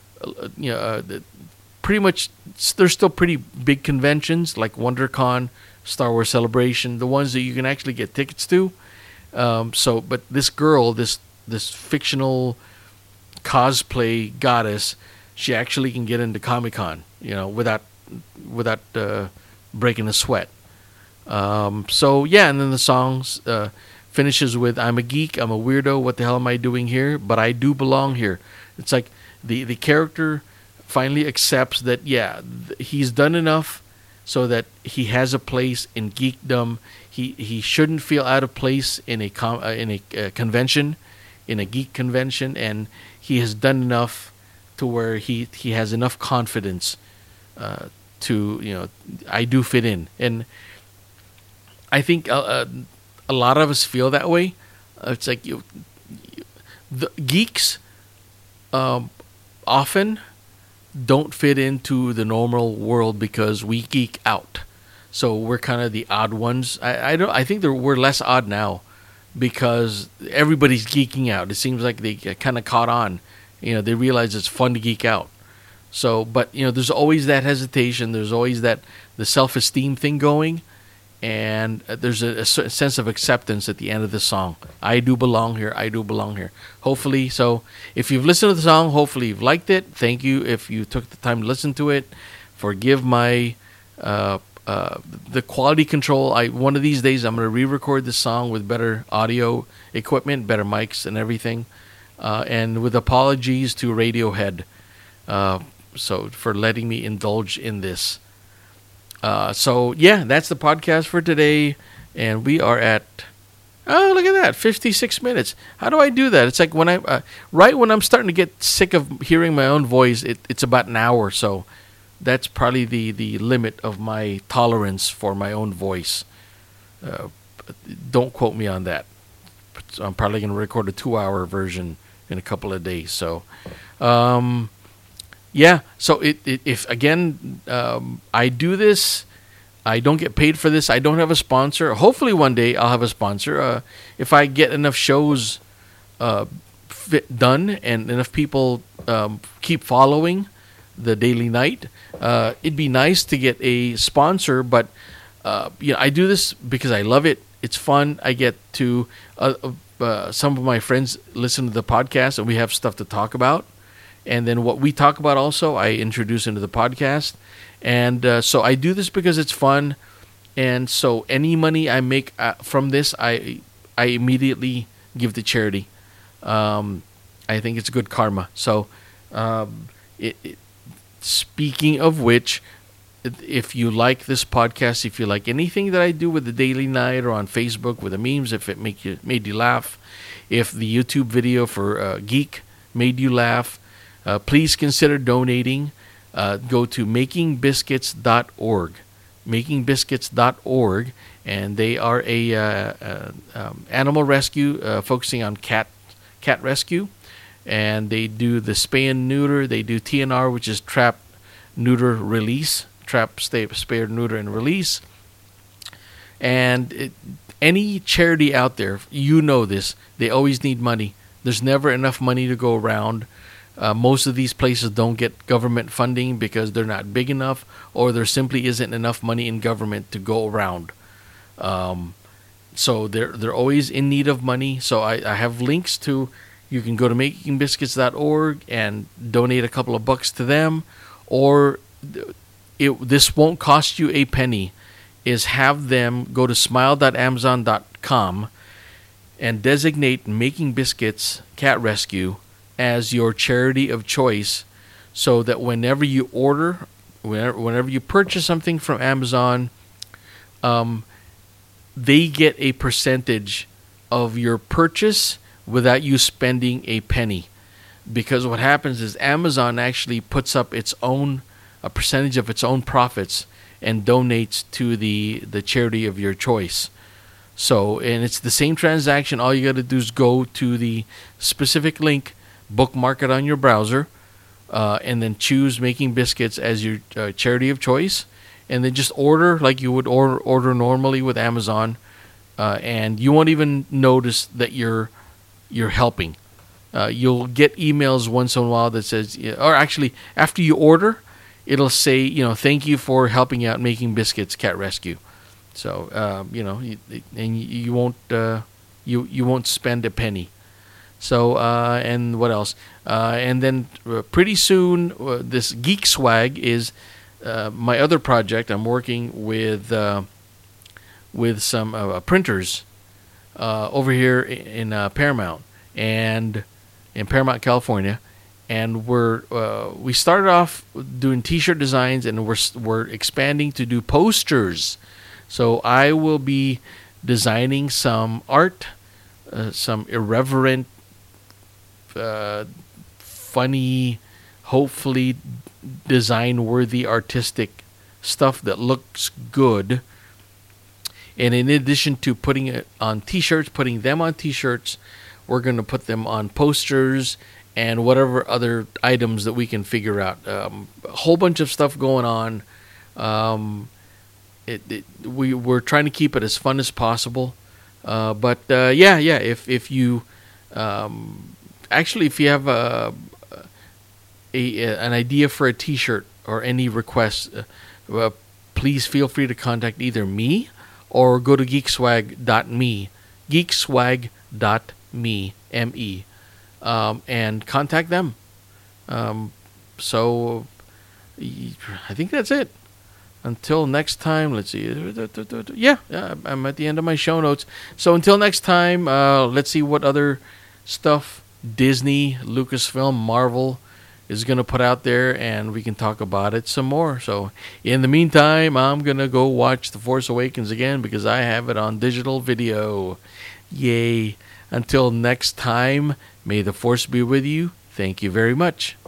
pretty much, there's still pretty big conventions like WonderCon, Star Wars Celebration, the ones that you can actually get tickets to. But this girl, this fictional cosplay goddess, she actually can get into Comic-Con, without breaking a sweat. So yeah, and then the songs finishes with "I'm a geek, I'm a weirdo. What the hell am I doing here? But I do belong here." It's like the character finally accepts that he's done enough so that he has a place in geekdom. He shouldn't feel out of place in a convention, in a geek convention, and he has done enough to where he has enough confidence to I do fit in. And I think a lot of us feel that way. It's like the geeks often don't fit into the normal world because we geek out. So we're kind of the odd ones. I think we're less odd now because everybody's geeking out. It seems like they kind of caught on. They realize it's fun to geek out. So, but there's always that hesitation. There's always the self-esteem thing going, and there's a certain sense of acceptance at the end of the song. I do belong here. I do belong here. Hopefully, so if you've listened to the song, hopefully you've liked it. Thank you if you took the time to listen to it. Forgive my the quality control. One of these days I'm going to re-record this song with better audio equipment, better mics, and everything. And with apologies to Radiohead, so for letting me indulge in this. So yeah, that's the podcast for today, and we are at look at that, 56 minutes. How do I do that? It's like when right when I'm starting to get sick of hearing my own voice, it's about an hour. So that's probably the limit of my tolerance for my own voice. Don't quote me on that. So I'm probably going to record a 2-hour version in a couple of days. So, yeah. So if again, I do this, I don't get paid for this. I don't have a sponsor. Hopefully one day I'll have a sponsor. If I get enough shows done and enough people keep following the Daily Night, it'd be nice to get a sponsor. But I do this because I love it. It's fun. I get to some of my friends listen to the podcast, and we have stuff to talk about. And then what we talk about also, I introduce into the podcast. And so I do this because it's fun. And so any money I make from this, I immediately give to charity. I think it's good karma. So speaking of which, if you like this podcast, if you like anything that I do with the Daily Night or on Facebook with the memes, if it made you laugh, if the YouTube video for Geek made you laugh, please consider donating. Go to makingbiscuits.org. Makingbiscuits.org, and they are a animal rescue focusing on cat rescue, and they do the spay and neuter. They do TNR, which is trap, neuter, release. Trap, spare, neuter, and release. And any charity out there, this, they always need money. There's never enough money to go around. Most of these places don't get government funding because they're not big enough, or there simply isn't enough money in government to go around. So they're always in need of money. So I have links to, you can go to makingbiscuits.org and donate a couple of bucks to them, or this won't cost you a penny, is have them go to smile.amazon.com and designate Making Biscuits Cat Rescue as your charity of choice, so that whenever you purchase something from Amazon, they get a percentage of your purchase without you spending a penny. Because what happens is Amazon actually puts up a percentage of its own profits and donates to the charity of your choice. So, and it's the same transaction. All you got to do is go to the specific link, bookmark it on your browser, and then choose Making Biscuits as your charity of choice, and then just order like you would order normally with Amazon, and you won't even notice that you're helping. You'll get emails once in a while that says, or actually after you order, it'll say, thank you for helping out Making Biscuits Cat Rescue. So, and you won't spend a penny. So and what else? And then pretty soon, this Geek Swag is my other project. I'm working with some printers over here in Paramount and in Paramount, California, and we started off doing T-shirt designs, and we're expanding to do posters. So I will be designing some art, some irreverent, funny, hopefully design-worthy, artistic stuff that looks good. And in addition to putting it on T-shirts, putting them on T-shirts, we're going to put them on posters and whatever other items that we can figure out. A whole bunch of stuff going on. We're trying to keep it as fun as possible. But if you actually, if you have an idea for a T-shirt or any requests, please feel free to contact either me or go to geekswag.me, geekswag.me, M-E, and contact them. So I think that's it. Until next time, let's see. Yeah, I'm at the end of my show notes. So until next time, let's see what other stuff Disney, Lucasfilm, Marvel is going to put out there, and we can talk about it some more. So in the meantime, I'm going to go watch The Force Awakens again because I have it on digital video. Yay. Until next time, may the Force be with you. Thank you very much.